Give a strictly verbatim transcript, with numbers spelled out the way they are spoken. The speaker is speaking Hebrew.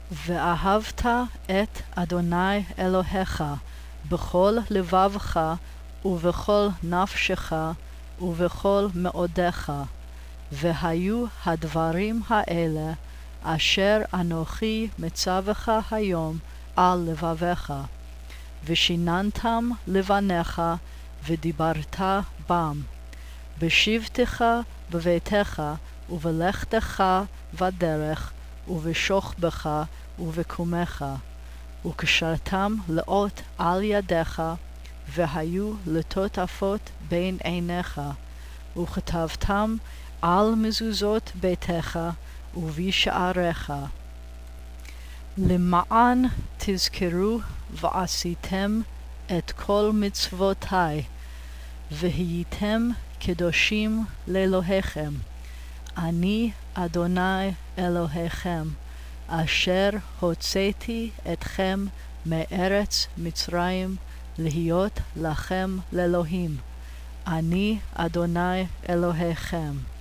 ואהבת את אדוני אלוהיך בכל לבבך ובכל נפשך ובכל מאודך. והיו הדברים האלה אשר אנוכי מצווך היום על לבביך, ושיננתם לבניך ודיברת בם, בשבתך בביתך ובלכתך בדרך ובשוכבך ובקומך, וקשרתם לאות על ידך, והיו לטוטפות בין עיניך, וכתבתם על מזוזות ביתך ובשעריך, למען תזכרו ועשיתם את כל מצוותי, והייתם קדושים לאלוהיכם. אני אדוני אלוהיכם, אשר הוצאתי אתכם מארץ מצרים להיות לכם לאלוהים. אני אדוני אלוהיכם.